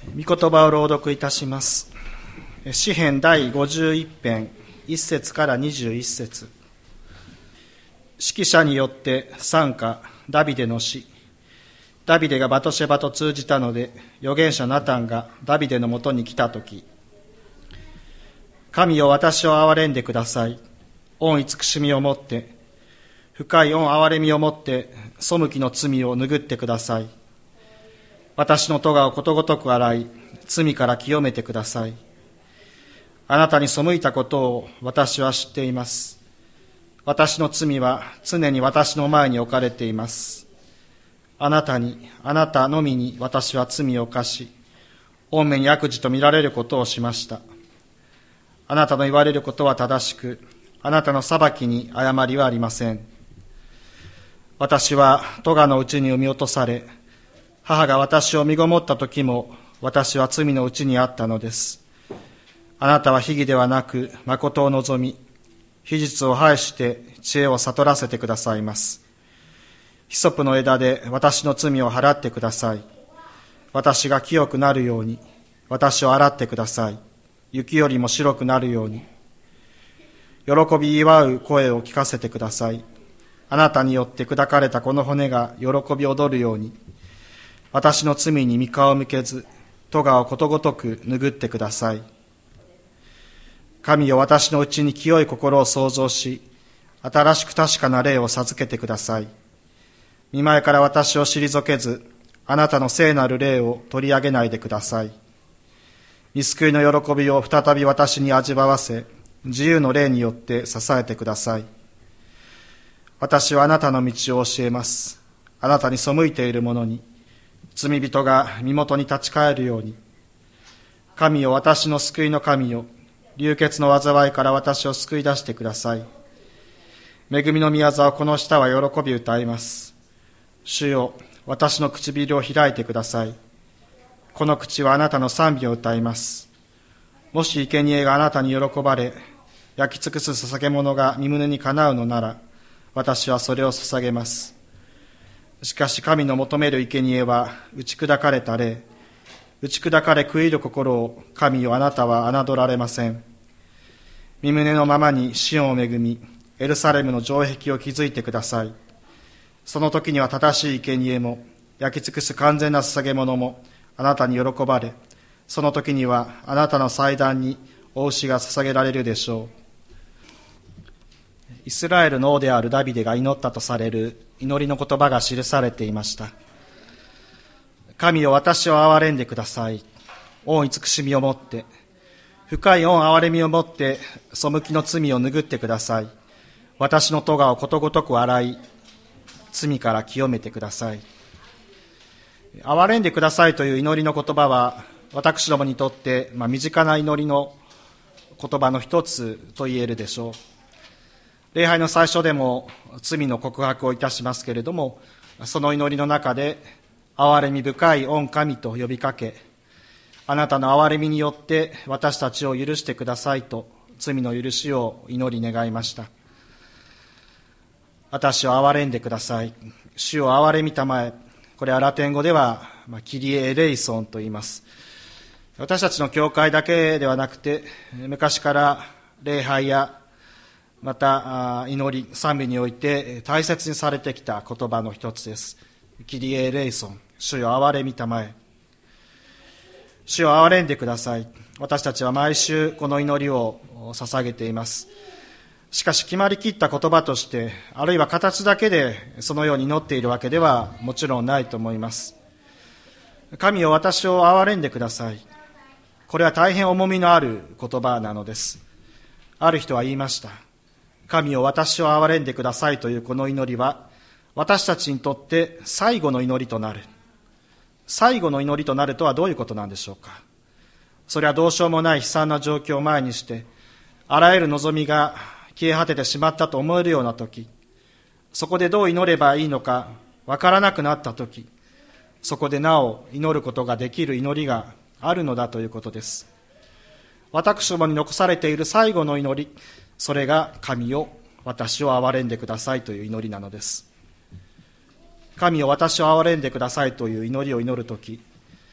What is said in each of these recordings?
御言葉を朗読いたします。詩編第51編1節から21節。指揮者によって賛歌、ダビデの詩。ダビデがバトシェバと通じたので、預言者ナタンがダビデのもとに来たとき、神よ、私を憐れんでください。御慈しみをもって、深い御憐れみをもって、背きの罪を拭ってください。私の咎をことごとく洗い、罪から清めてください。あなたに背いたことを私は知っています。私の罪は常に私の前に置かれています。あなたのみに私は罪を犯し、御目に悪事と見られることをしました。あなたの言われることは正しく、あなたの裁きに誤りはありません。私は咎のうちに産み落とされ、母が私を身ごもった時も、私は罪のうちにあったのです。あなたは秘儀ではなく、誠を望み、秘術を排して知恵を悟らせてくださいます。ヒソプの枝で私の罪を払ってください。私が清くなるように、私を洗ってください。雪よりも白くなるように。喜び祝う声を聞かせてください。あなたによって砕かれたこの骨が喜び踊るように。私の罪に御顔を向けず、咎をことごとく拭ってください。神よ、私のうちに清い心を創造し、新しく確かな霊を授けてください。御前から私を退けず、あなたの聖なる霊を取り上げないでください。御救いの喜びを再び私に味わわせ、自由の霊によって支えてください。私はあなたの道を教えます。あなたに背いている者に、罪人が身元に立ち返るように。神よ、私の救いの神よ、流血の災いから私を救い出してください。恵みの御業をこの舌は喜び歌います。主よ、私の唇を開いてください。この口はあなたの賛美を歌います。もし生贄があなたに喜ばれ、焼き尽くす捧げ物が身胸にかなうのなら、私はそれを捧げます。しかし神の求める生贄は打ち砕かれた霊、打ち砕かれ悔いる心を神よ、あなたは侮られません。身胸のままにシオンを恵み、エルサレムの城壁を築いてください。その時には正しい生贄も焼き尽くす完全な捧げ物もあなたに喜ばれ、その時にはあなたの祭壇にお牛が捧げられるでしょう。イスラエルの王であるダビデが祈ったとされる祈りの言葉が記されていました。神よ、私を憐れんでください。御慈しみをもって、深い御憐れみをもって、背きの罪を拭ってください。私の咎をことごとく洗い、罪から清めてください。憐れんでくださいという祈りの言葉は、私どもにとって、身近な祈りの言葉の一つと言えるでしょう。礼拝の最初でも罪の告白をいたしますけれども、その祈りの中で、憐れみ深い御神と呼びかけ、あなたの憐れみによって私たちを許してくださいと、罪の許しを祈り願いました。私を憐れんでください。主を憐れみたまえ。これはラテン語では、キリエ・エレイソンと言います。私たちの教会だけではなくて、昔から礼拝やまた祈り、賛美において大切にされてきた言葉の一つです。キリエ・レイソン、主よ憐れみたまえ。主よ憐れんでください。私たちは毎週この祈りを捧げています。しかし決まりきった言葉として、あるいは形だけでそのように祈っているわけではもちろんないと思います。神よ、私を憐れんでください。これは大変重みのある言葉なのです。ある人は言いました。神よ、私を憐れんでくださいというこの祈りは、私たちにとって最後の祈りとなる。最後の祈りとなるとはどういうことなんでしょうか。それはどうしようもない悲惨な状況を前にして、あらゆる望みが消え果ててしまったと思えるような時、そこでどう祈ればいいのかわからなくなった時、そこでなお祈ることができる祈りがあるのだということです。私どもに残されている最後の祈り、それが神よ、私を憐れんでくださいという祈りなのです。神よ、私を憐れんでくださいという祈りを祈るとき、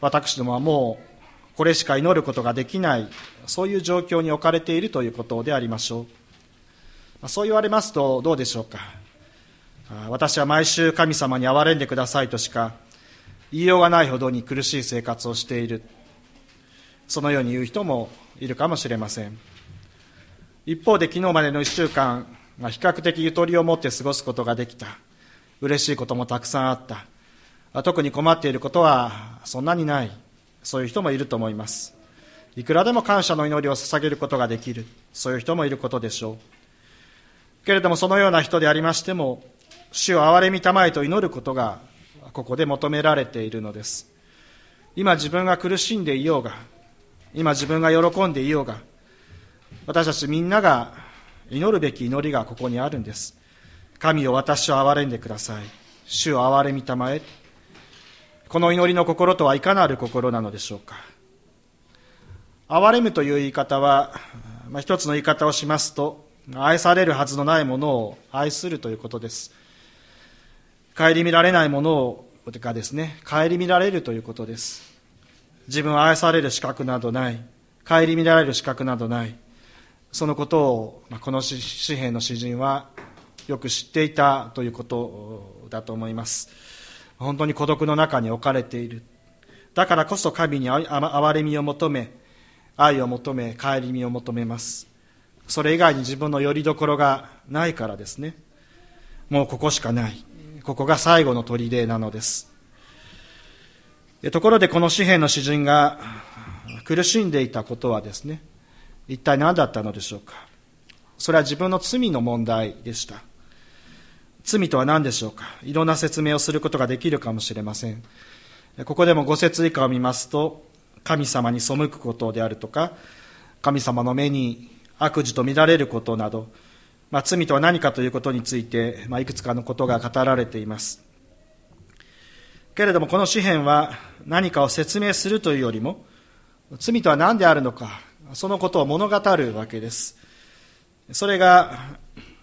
私どもはもうこれしか祈ることができない、そういう状況に置かれているということでありましょう。そう言われますとどうでしょうか。私は毎週神様に憐れんでくださいとしか言いようがないほどに苦しい生活をしている、そのように言う人もいるかもしれません。一方で昨日までの1週間、比較的ゆとりを持って過ごすことができた、嬉しいこともたくさんあった、特に困っていることはそんなにない、そういう人もいると思います。いくらでも感謝の祈りを捧げることができる、そういう人もいることでしょう。けれどもそのような人でありましても、主を憐れみたまえと祈ることがここで求められているのです。今自分が苦しんでいようが、今自分が喜んでいようが、私たちみんなが祈るべき祈りがここにあるんです。神よ、私を憐れんでください。主を憐れみたまえ。この祈りの心とはいかなる心なのでしょうか。憐れむという言い方は、一つの言い方をしますと、愛されるはずのないものを愛するということです。顧みられないものがですね、顧みられるということです。自分は愛される資格などない、顧みられる資格などない、そのことをこの詩篇の詩人はよく知っていたということだと思います。本当に孤独の中に置かれている。だからこそ神に憐れみを求め、愛を求め、顧みを求めます。それ以外に自分の拠り所がないからですね。もうここしかない、ここが最後の砦なのです。ところでこの詩篇の詩人が苦しんでいたことはですね、一体何だったのでしょうか。それは自分の罪の問題でした。罪とは何でしょうか。いろんな説明をすることができるかもしれません。ここでも5節以下を見ますと、神様に背くことであるとか、神様の目に悪事と見られることなど、罪とは何かということについて、いくつかのことが語られています。けれどもこの詩篇は何かを説明するというよりも、罪とは何であるのか、そのことを物語るわけです。それが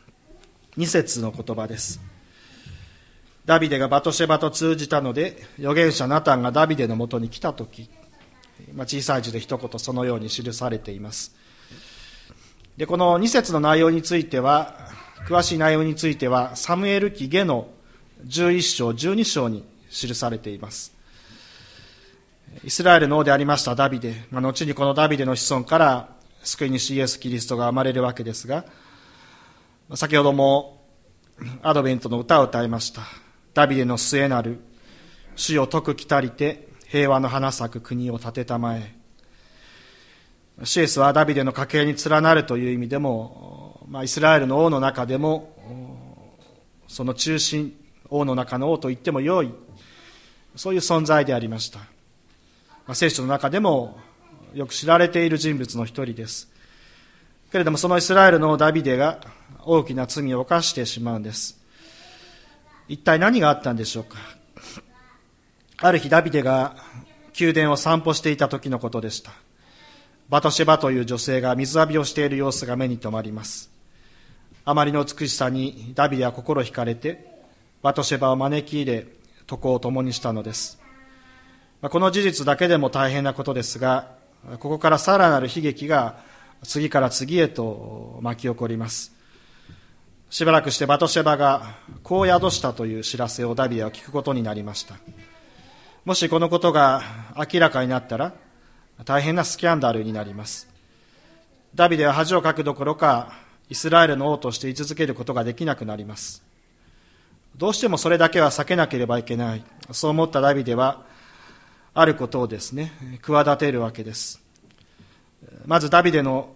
2節の言葉です。ダビデがバトシェバと通じたので、預言者ナタンがダビデのもとに来たとき、小さい字で一言そのように記されています。で、この2節の内容については、詳しい内容についてはサムエル記下の11章12章に記されています。イスラエルの王でありましたダビデ、後にこのダビデの子孫から救い主イエス・キリストが生まれるわけですが、先ほどもアドベントの歌を歌いました。ダビデの末なる主よ徳きたりて平和の花咲く国を建てたまえ。シエスはダビデの家系に連なるという意味でも、イスラエルの王の中でもその中心、王の中の王と言ってもよい、そういう存在でありました。聖書の中でもよく知られている人物の一人です。けれどもそのイスラエルのダビデが大きな罪を犯してしまうんです。一体何があったんでしょうか。ある日ダビデが宮殿を散歩していた時のことでした。バトシェバという女性が水浴びをしている様子が目に留まります。あまりの美しさにダビデは心惹かれてバトシェバを招き入れ床を共にしたのです。この事実だけでも大変なことですが、ここからさらなる悲劇が次から次へと巻き起こります。しばらくしてバトシェバが子を宿したという知らせをダビデは聞くことになりました。もしこのことが明らかになったら大変なスキャンダルになります。ダビデは恥をかくどころかイスラエルの王として居続けることができなくなります。どうしてもそれだけは避けなければいけない、そう思ったダビデはあることをですね企てるわけです。まずダビデの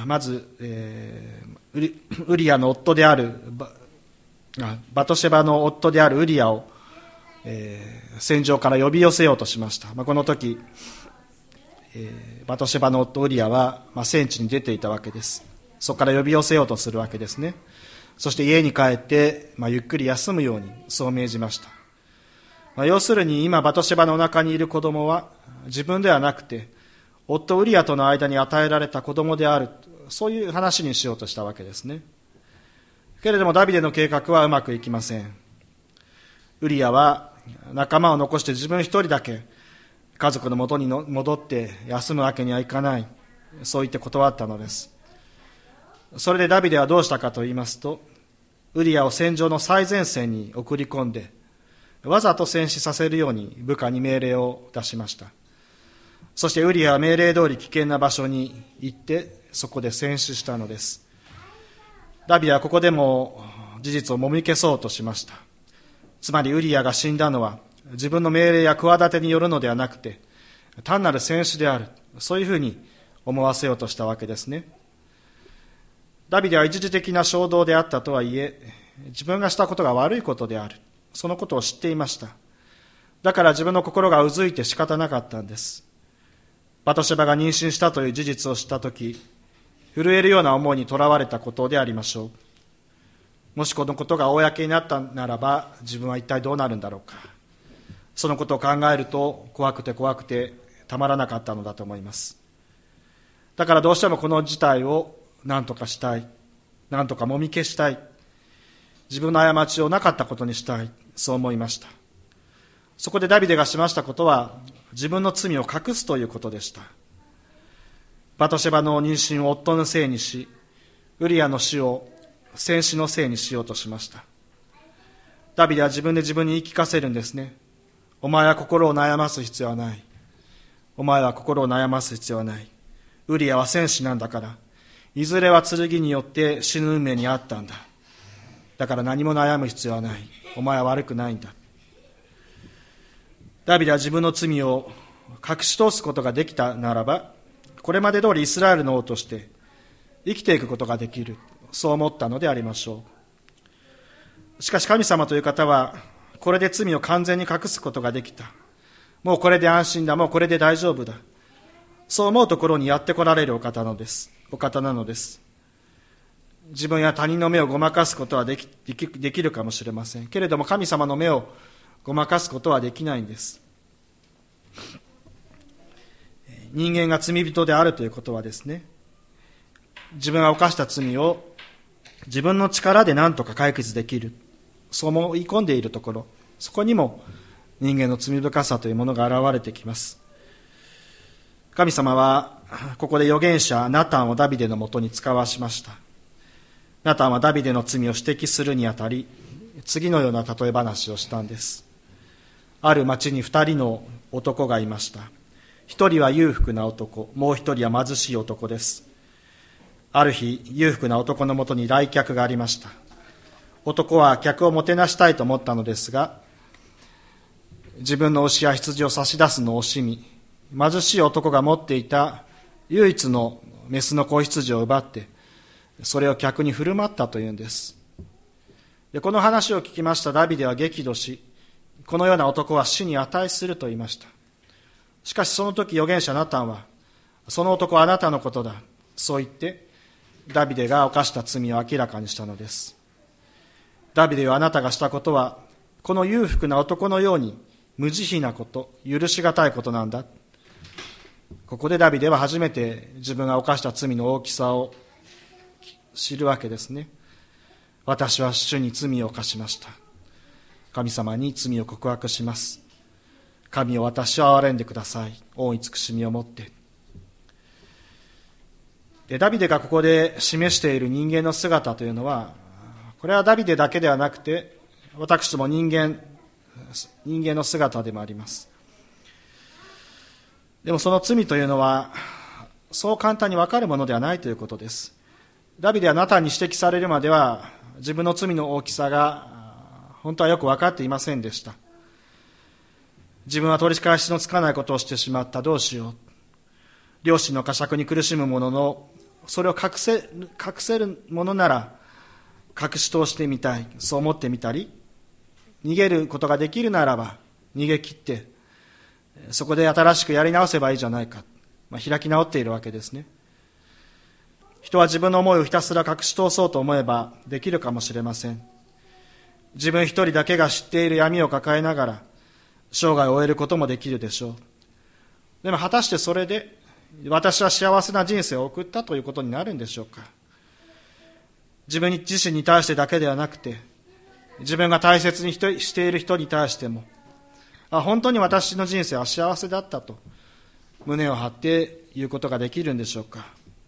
ウリアの夫であるバトシェバの夫であるウリアを、戦場から呼び寄せようとしました。この時、バトシェバの夫ウリアは、戦地に出ていたわけです。そこから呼び寄せようとするわけですね。そして家に帰って、ゆっくり休むようにそう命じました。要するに今バトシェバのお腹にいる子供は自分ではなくて夫ウリアとの間に与えられた子供である、そういう話にしようとしたわけですね。けれどもダビデの計画はうまくいきません。ウリアは仲間を残して自分一人だけ家族の元に戻って休むわけにはいかない、そう言って断ったのです。それでダビデはどうしたかと言いますと、ウリアを戦場の最前線に送り込んで、わざと戦死させるように部下に命令を出しました。そしてウリアは命令通り危険な場所に行って、そこで戦死したのです。ダビデはここでも事実をもみ消そうとしました。つまりウリアが死んだのは自分の命令や企てによるのではなくて、単なる戦死である、そういうふうに思わせようとしたわけですね。ダビデは一時的な衝動であったとはいえ、自分がしたことが悪いことである、そのことを知っていました。だから自分の心がうずいて仕方なかったんです。バトシェバが妊娠したという事実を知ったとき、震えるような思いにとらわれたことでありましょう。もしこのことが公になったならば、自分は一体どうなるんだろうか。そのことを考えると怖くてたまらなかったのだと思います。だからどうしてもこの事態を何とかしたい、何とかもみ消したい、自分の過ちをなかったことにしたい、そう思いました。そこでダビデがしましたことは、自分の罪を隠すということでした。バトシェバの妊娠を夫のせいにし、ウリアの死を戦死のせいにしようとしました。ダビデは自分で自分に言い聞かせるんですね。お前は心を悩ます必要はない。お前は心を悩ます必要はない。ウリアは戦士なんだから、いずれは剣によって死ぬ運命にあったんだ。だから何も悩む必要はない。お前は悪くないんだ。ダビデは自分の罪を隠し通すことができたならば、これまで通りイスラエルの王として生きていくことができる、そう思ったのでありましょう。しかし神様という方は、これで罪を完全に隠すことができた。もうこれで安心だ。もうこれで大丈夫だ。そう思うところにやって来られるお方なのです。自分や他人の目をごまかすことはできるかもしれません。けれども神様の目をごまかすことはできないんです。人間が罪人であるということはですね、自分が犯した罪を自分の力で何とか解決できる、そう思い込んでいるところ、そこにも人間の罪深さというものが現れてきます。神様はここで預言者ナタンをダビデのもとに使わしました。ナタンはダビデの罪を指摘するにあたり、次のような例え話をしたんです。ある町に2人の男がいました。1人は裕福な男、もう1人は貧しい男です。ある日、裕福な男のもとに来客がありました。男は客をもてなしたいと思ったのですが、自分の牛や羊を差し出すのを惜しみ、貧しい男が持っていた唯一のメスの子羊を奪って、それを客に振る舞ったというんです。で、この話を聞きましたダビデは激怒し、このような男は死に値すると言いました。しかしその時預言者ナタンは、その男はあなたのことだ、そう言ってダビデが犯した罪を明らかにしたのです。ダビデはあなたがしたことは、この裕福な男のように無慈悲なこと、許しがたいことなんだ。ここでダビデは初めて自分が犯した罪の大きさを知るわけですね。私は主に罪を犯しました。神様に罪を告白します。神を私を憐れんでください。恩慈しみを持って。で、ダビデがここで示している人間の姿というのは、これはダビデだけではなくて、私ども人間の姿でもあります。でもその罪というのは、そう簡単に分かるものではないということです。ダビデはナタンに指摘されるまでは、自分の罪の大きさが本当はよく分かっていませんでした。自分は取り返しのつかないことをしてしまった、どうしよう。良心の呵責に苦しむものの、それを隠せるものなら隠し通してみたい、そう思ってみたり、逃げることができるならば逃げ切って、そこで新しくやり直せばいいじゃないか、開き直っているわけですね。人は自分の思いをひたすら隠し通そうと思えばできるかもしれません。自分一人だけが知っている闇を抱えながら生涯を終えることもできるでしょう。でも果たしてそれで私は幸せな人生を送ったということになるんでしょうか。自分自身に対してだけではなくて、自分が大切にしている人に対しても、 本当に私の人生は幸せだったと胸を張って言うことができるんでしょうか。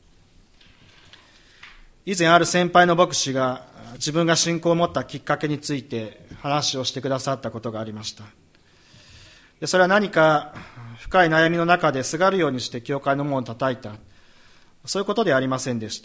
以前ある先輩の牧師が自分が信仰を持ったきっかけについて話をしてくださったことがありました。それは何か深い悩みの中ですがるようにして教会の門を叩いた、そういうことではありませんでした。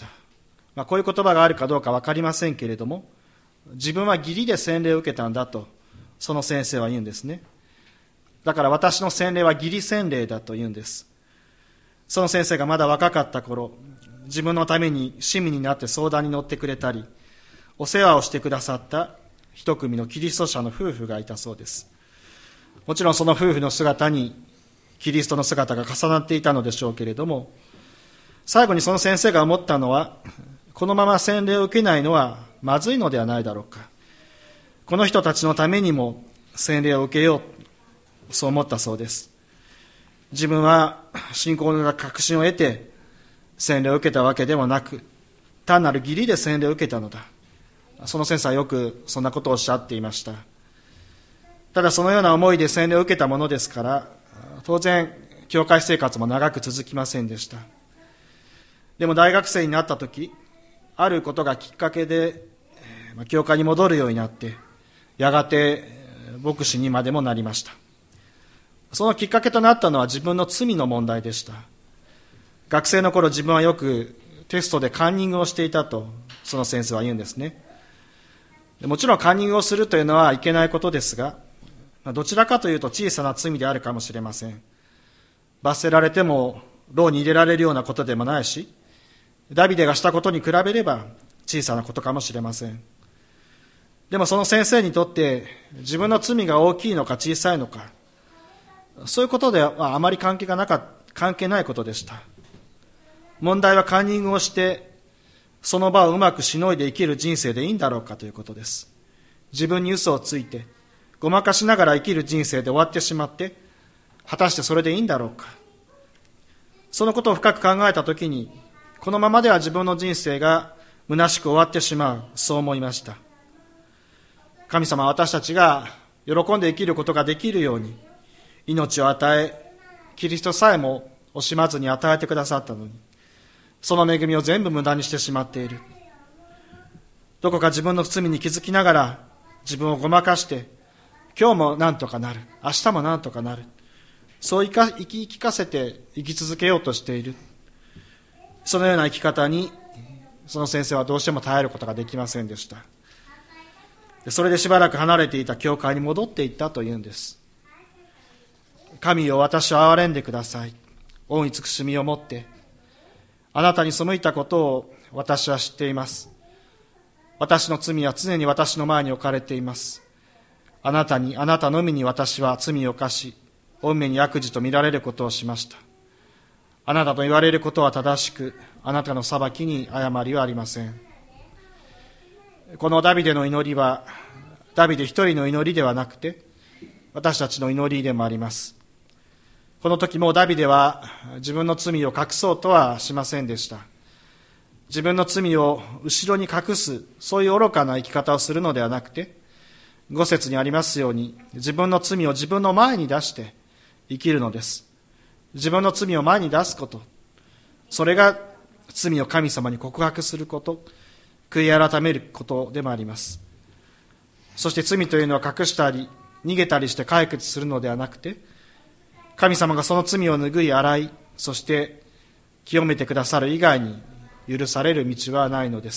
こういう言葉があるかどうか分かりませんけれども、自分は義理で洗礼を受けたんだとその先生は言うんですね。だから私の洗礼は義理洗礼だと言うんです。その先生がまだ若かった頃、自分のために親身になって相談に乗ってくれたり、お世話をしてくださった一組のキリスト者の夫婦がいたそうです。もちろんその夫婦の姿にキリストの姿が重なっていたのでしょうけれども、最後にその先生が思ったのは、このまま洗礼を受けないのはまずいのではないだろうか。この人たちのためにも洗礼を受けよう、そう思ったそうです。自分は信仰の確信を得て洗礼を受けたわけではなく、単なる義理で洗礼を受けたのだ。その先生はよくそんなことをおっしゃっていました。ただそのような思いで洗礼を受けたものですから、当然教会生活も長く続きませんでした。でも大学生になった時、あることがきっかけで教会に戻るようになって、やがて牧師にまでもなりました。そのきっかけとなったのは自分の罪の問題でした。学生の頃、自分はよくテストでカンニングをしていたとその先生は言うんですね。もちろんカンニングをするというのはいけないことですが、どちらかというと小さな罪であるかもしれません。罰せられても牢に入れられるようなことでもないし、ダビデがしたことに比べれば小さなことかもしれません。でもその先生にとって自分の罪が大きいのか小さいのか、そういうことではあまり関係ないことでした。問題はカンニングをしてその場をうまくしのいで生きる人生でいいんだろうかということです。自分に嘘をついてごまかしながら生きる人生で終わってしまって、果たしてそれでいいんだろうか。そのことを深く考えたときに、このままでは自分の人生が虚しく終わってしまう、そう思いました。神様は私たちが喜んで生きることができるように、命を与え、キリストさえも惜しまずに与えてくださったのに、その恵みを全部無駄にしてしまっている。どこか自分の罪に気づきながら自分をごまかして、今日もなんとかなる、明日もなんとかなる、そう言い聞かせて生き続けようとしている。そのような生き方にその先生はどうしても耐えることができませんでした。それでしばらく離れていた教会に戻っていったというんです。神よ、私を憐れんでください。恩慈しみを持ってあなたに背いたことを私は知っています。私の罪は常に私の前に置かれています。あなたのみに私は罪を犯し、御目に悪事と見られることをしました。あなたと言われることは正しく、あなたの裁きに誤りはありません。このダビデの祈りは、ダビデ一人の祈りではなくて、私たちの祈りでもあります。この時もダビデは自分の罪を隠そうとはしませんでした。自分の罪を後ろに隠す、そういう愚かな生き方をするのではなくて、5節にありますように、自分の罪を自分の前に出して生きるのです。自分の罪を前に出すこと、それが罪を神様に告白すること、悔い改めることでもあります。そして罪というのは隠したり逃げたりして解決するのではなくて、神様がその罪を拭い洗い、そして清めてくださる以外に許される道はないのです。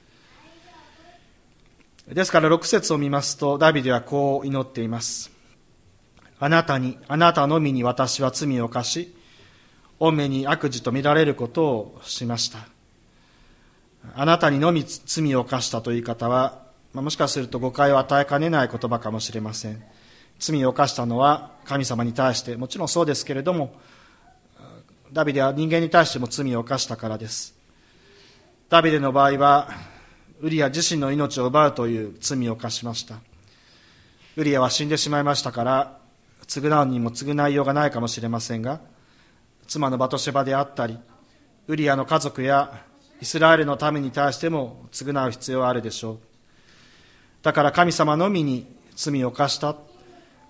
ですから6節を見ますと、ダビデはこう祈っています。あなたのみに私は罪を犯し、御目に悪事と見られることをしました。あなたにのみ罪を犯したという言い方は、もしかすると誤解を与えかねない言葉かもしれません。罪を犯したのは神様に対して、もちろんそうですけれども、ダビデは人間に対しても罪を犯したからです。ダビデの場合は、ウリア自身の命を奪うという罪を犯しました。ウリアは死んでしまいましたから、償うにも償いようがないかもしれませんが、妻のバトシェバであったり、ウリアの家族やイスラエルの民に対しても償う必要はあるでしょう。だから神様のみに罪を犯した、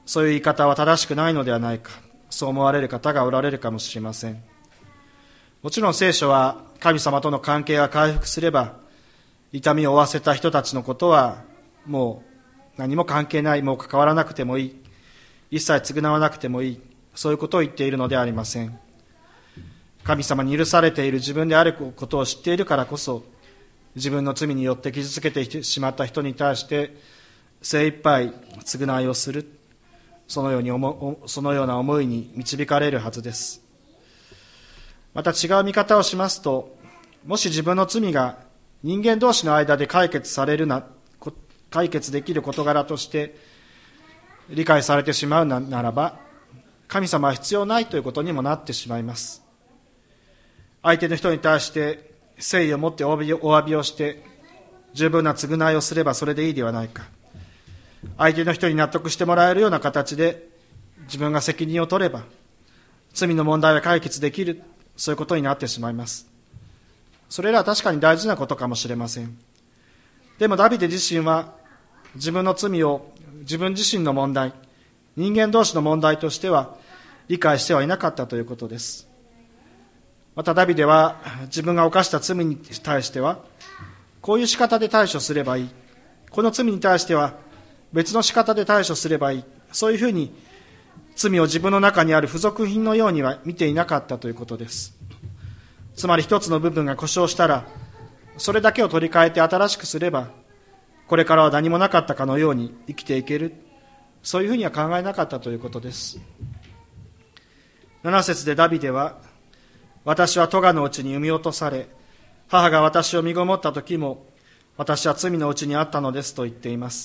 そういう言い方は正しくないのではないか、そう思われる方がおられるかもしれません。もちろん聖書は神様との関係が回復すれば、痛みを負わせた人たちのことはもう何も関係ない、もう関わらなくてもいい、一切償わなくてもいい、そういうことを言っているのではありません。神様に許されている自分であることを知っているからこそ、自分の罪によって傷つけてしまった人に対して精一杯償いをする、そのような思いに導かれるはずです。また違う見方をしますと、もし自分の罪が人間同士の間で解決できる事柄として理解されてしまうならば、神様は必要ないということにもなってしまいます。相手の人に対して誠意を持ってお詫びをして十分な償いをすればそれでいいではないか。相手の人に納得してもらえるような形で自分が責任を取れば罪の問題は解決できる、そういうことになってしまいます。それらは確かに大事なことかもしれません。でもダビデ自身は自分の罪を自分自身の問題、人間同士の問題としては理解してはいなかったということです。またダビデは自分が犯した罪に対してはこういう仕方で対処すればいい、この罪に対しては別の仕方で対処すればいい、そういうふうに罪を自分の中にある付属品のようには見ていなかったということです。つまり一つの部分が故障したらそれだけを取り替えて新しくすればこれからは何もなかったかのように生きていける、そういうふうには考えなかったということです。7節でダビデは、私は咎のうちに産み落とされ、母が私を身ごもった時も私は罪のうちにあったのですと言っています。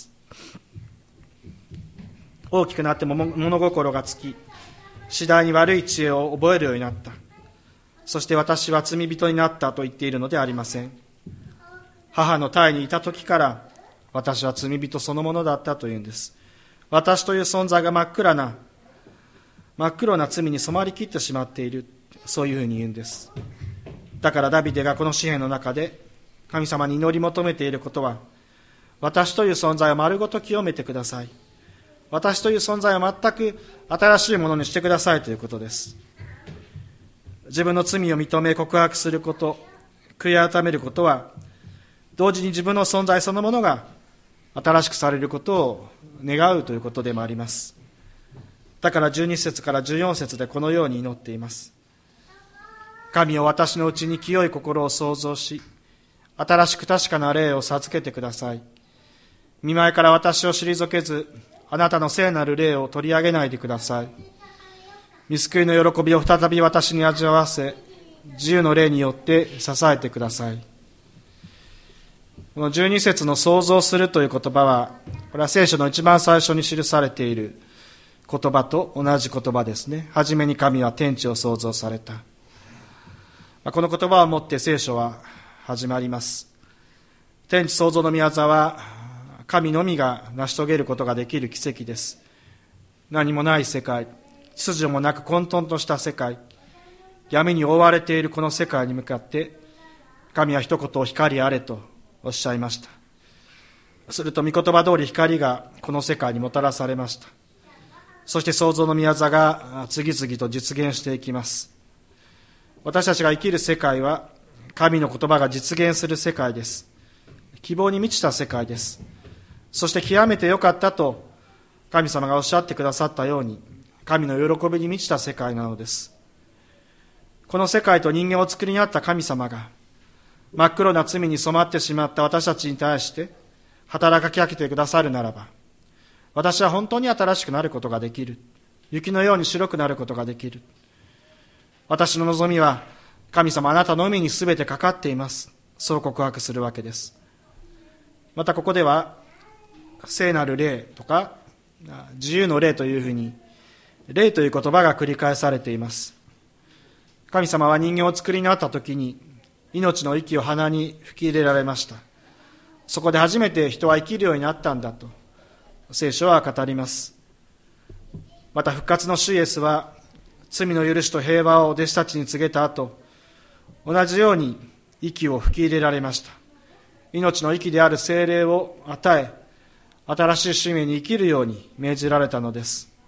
大きくなっても物心がつき、次第に悪い知恵を覚えるようになった。そして私は罪人になったと言っているのではありません。母の胎にいた時から私は罪人そのものだったというんです。私という存在が真っ黒な罪に染まりきってしまっている、そういうふうに言うんです。だからダビデがこの詩篇の中で神様に祈り求めていることは、私という存在を丸ごと清めてください、私という存在を全く新しいものにしてくださいということです。自分の罪を認め告白すること、悔い改めることは同時に自分の存在そのものが新しくされることを願うということでもあります。だから12節から14節でこのように祈っています。神よ、私のうちに清い心を創造し、新しく確かな霊を授けてください。見舞いから私を退けず、あなたの聖なる霊を取り上げないでください。御救いの喜びを再び私に味わわせ、自由の霊によって支えてください。この12節の創造するという言葉は、これは聖書の一番最初に記されている言葉と同じ言葉ですね。はじめに神は天地を創造された。この言葉をもって聖書は始まります。天地創造の御業は神のみが成し遂げることができる奇跡です。何もない世界、秩序もなく混沌とした世界、闇に覆われているこの世界に向かって神は一言光あれとおっしゃいました。すると御言葉通り光がこの世界にもたらされました。そして創造の御業が次々と実現していきます。私たちが生きる世界は神の言葉が実現する世界です。希望に満ちた世界です。そして極めて良かったと神様がおっしゃってくださったように、神の喜びに満ちた世界なのです。この世界と人間を作りになった神様が真っ黒な罪に染まってしまった私たちに対して働きかけてくださるならば、私は本当に新しくなることができる。雪のように白くなることができる。私の望みは、神様あなたのみに全てかかっています。そう告白するわけです。またここでは、聖なる霊とか、自由の霊というふうに、霊という言葉が繰り返されています。神様は人間を作りになったときに、命の息を鼻に吹き入れられました。そこで初めて人は生きるようになったんだと、聖書は語ります。また復活の主イエスは、罪の許しと平和を弟子たちに告げた後、同じように息を吹き入れられました。命の息である聖霊を与え、新しい使命に生きるように命じられたのです。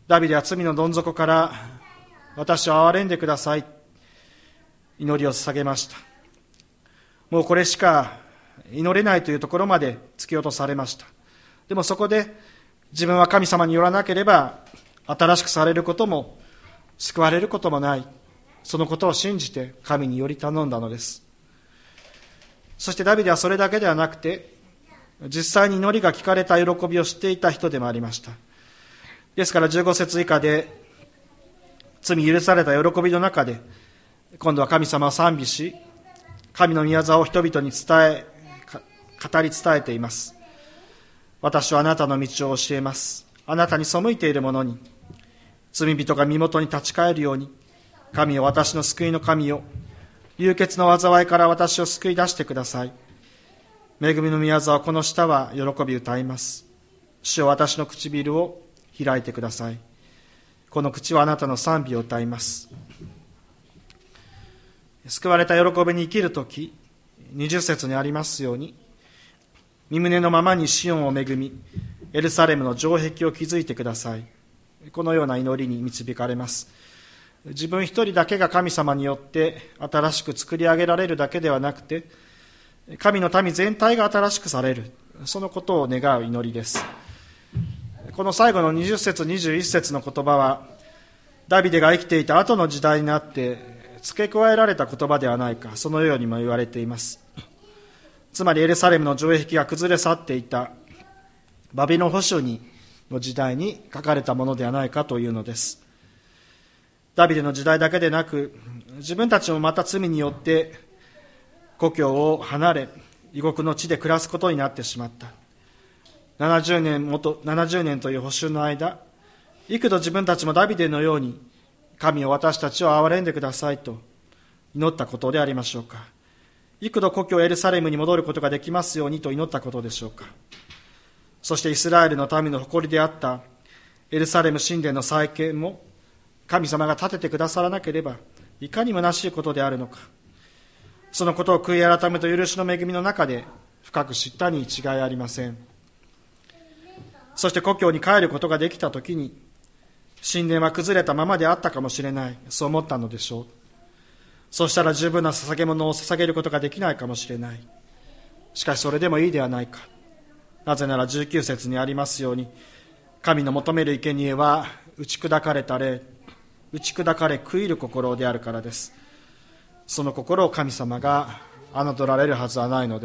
ダビデは罪のどん底から私を憐れんでください、祈りを捧げました。もうこれしか祈れないというところまで突き落とされました。でもそこで自分は神様によらなければ新しくされることも救われることもない、そのことを信じて神により頼んだのです。そしてダビデはそれだけではなくて、実際に祈りが聞かれた喜びを知っていた人でもありました。ですから15節以下で、罪許された喜びの中で今度は神様を賛美し、神の御業を人々に語り伝えています。私はあなたの道を教えます。あなたに背いている者に、罪人が身元に立ち返るように、神よ、私の救いの神よ、流血の災いから私を救い出してください。恵みの御業をこの舌は喜び歌います。主よ、私の唇を開いてください。この口はあなたの賛美を歌います。救われた喜びに生きるとき、20節にありますように、身胸のままにシオンを恵み、エルサレムの城壁を築いてください。このような祈りに導かれます。自分一人だけが神様によって新しく作り上げられるだけではなくて、神の民全体が新しくされる、そのことを願う祈りです。この最後の20節21節の言葉は、ダビデが生きていた後の時代になって付け加えられた言葉ではないか、そのようにも言われています。つまりエルサレムの城壁が崩れ去っていたバビロン捕囚の時代に書かれたものではないかというのです。ダビデの時代だけでなく、自分たちもまた罪によって故郷を離れ、異国の地で暮らすことになってしまった。70年という捕囚の間、幾度自分たちもダビデのように、神を私たちを憐れんでくださいと祈ったことでありましょうか。幾度故郷エルサレムに戻ることができますようにと祈ったことでしょうか。そしてイスラエルの民の誇りであったエルサレム神殿の再建も神様が建ててくださらなければいかに虚しいことであるのか。そのことを悔い改めと許しの恵みの中で深く知ったに違いありません。そして故郷に帰ることができたときに、神殿は崩れたままであったかもしれない、そう思ったのでしょう。そうしたら十分な捧げ物を捧げることができないかもしれない。しかしそれでもいいではないか。なぜなら19節にありますように、神の求める生贄は打ち砕かれた霊、打ち砕かれ悔いる心であるからです。その心を神様が侮られるはずはないのです。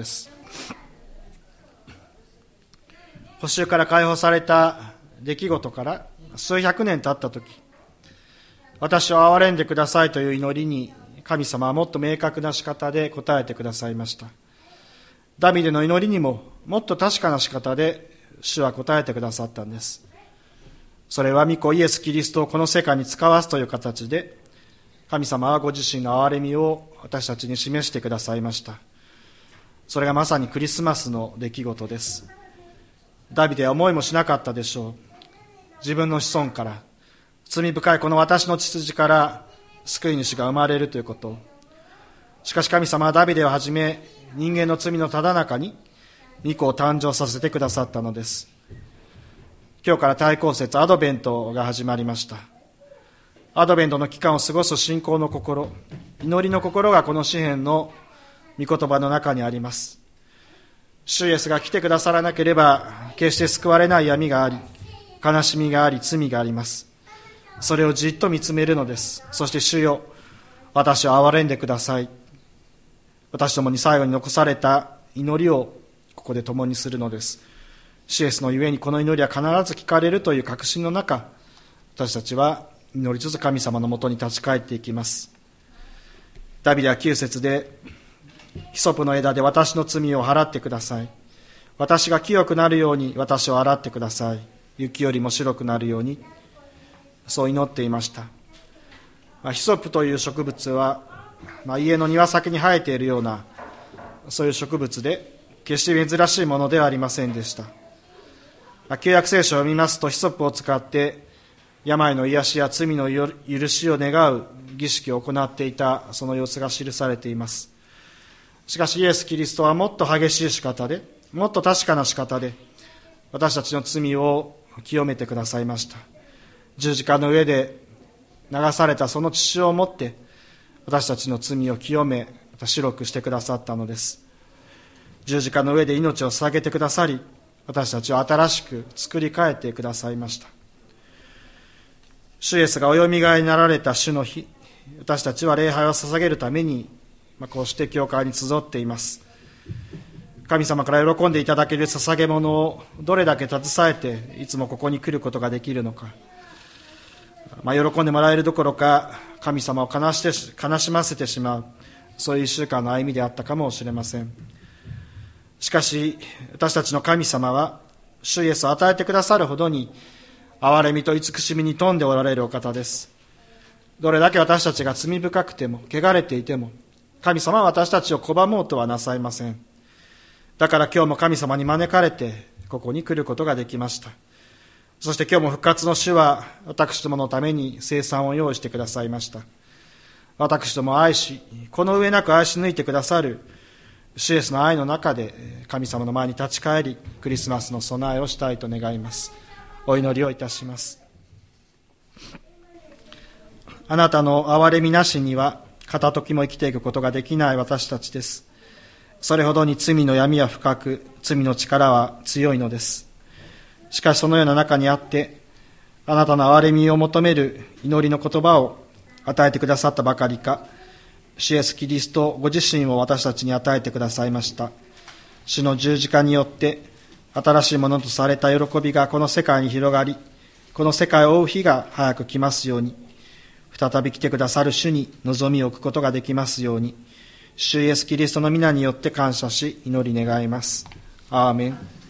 捕囚から解放された出来事から数百年経ったとき、私を憐れんでくださいという祈りに神様はもっと明確な仕方で答えてくださいました。ダビデの祈りにももっと確かな仕方で主は答えてくださったんです。それは御子イエス・キリストをこの世界に使わすという形で、神様はご自身の憐れみを私たちに示してくださいました。それがまさにクリスマスの出来事です。ダビデは思いもしなかったでしょう。自分の子孫から、罪深いこの私の血筋から救い主が生まれるということ。しかし神様はダビデをはじめ人間の罪のただ中に御子を誕生させてくださったのです。今日から対抗節アドベントが始まりました。アドベントの期間を過ごす信仰の心、祈りの心がこの詩篇の御言葉の中にあります。主イエスが来てくださらなければ決して救われない闇があり、悲しみがあり、罪があります。それをじっと見つめるのです。そして主よ、私を憐れんでください。私どもに最後に残された祈りをここで共にするのです。主イエスのゆえにこの祈りは必ず聞かれるという確信の中、私たちは祈りつつ神様のもとに立ち返っていきます。ダビデは9節で、ヒソプの枝で私の罪を払ってください。私が清くなるように私を洗ってください。雪よりも白くなるように。そう祈っていました。ヒソプという植物は、家の庭先に生えているようなそういう植物で、決して珍しいものではありませんでした。旧約聖書を見ますと、ヒソプを使って病の癒しや罪の許しを願う儀式を行っていた、その様子が記されています。しかしイエス・キリストはもっと激しい仕方で、もっと確かな仕方で私たちの罪を清めてくださいました。 十字架の上で流されたその血潮をもって私たちの罪を清め、また白くしてくださったのです。十字架の上で命を捧げてくださり、私たちを新しく作り変えてくださいました。主イエスがおよみがえになられた主の日、私たちは礼拝を捧げるために、こうして教会に集っています。神様から喜んでいただける捧げ物をどれだけ携えていつもここに来ることができるのか、喜んでもらえるどころか神様を悲しませてしまう、そういう一週間の歩みであったかもしれません。しかし私たちの神様は主イエスを与えてくださるほどに憐れみと慈しみに富んでおられるお方です。どれだけ私たちが罪深くても汚れていても神様は私たちを拒もうとはなさいません。だから今日も神様に招かれてここに来ることができました。そして今日も復活の主は私どものために聖餐を用意してくださいました。私どもを愛し、この上なく愛し抜いてくださる主イエスの愛の中で神様の前に立ち返り、クリスマスの備えをしたいと願います。お祈りをいたします。あなたの憐れみなしには片時も生きていくことができない私たちです。それほどに罪の闇は深く、罪の力は強いのです。しかしそのような中にあって、あなたの憐れみを求める祈りの言葉を与えてくださったばかりか、主イエスキリストご自身を私たちに与えてくださいました。主の十字架によって新しいものとされた喜びがこの世界に広がり、この世界を追う日が早く来ますように、再び来てくださる主に望みを置くことができますように、主イエスキリストの皆によって感謝し祈り願います。アーメン。